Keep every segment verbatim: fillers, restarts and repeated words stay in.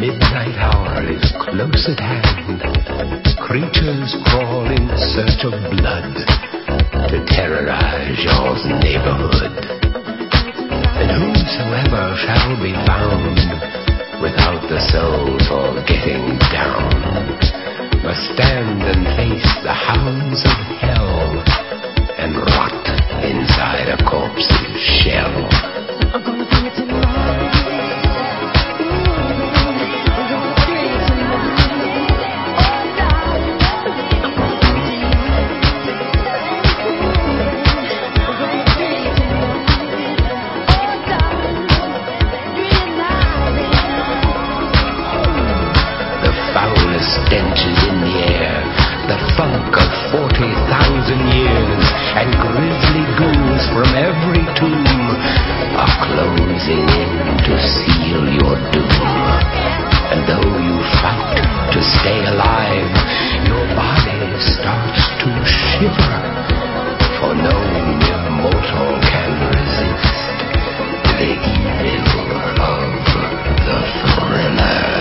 midnight hour is close at hand. Creatures crawl in search of blood to terrorize your neighborhood. And whosoever shall be found without the soul for getting down must stand and face the hounds of hell and rot inside a corpse's shell. I'm gonna bring it to life. Stench is in the air, the funk of forty thousand years, and grisly ghouls from every tomb are closing in to seal your doom. And though you fight to stay alive, your body starts to shiver, for no mere mortal can resist the evil of the thriller.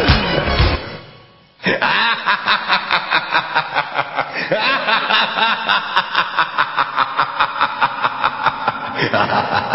Ha ha ha ha!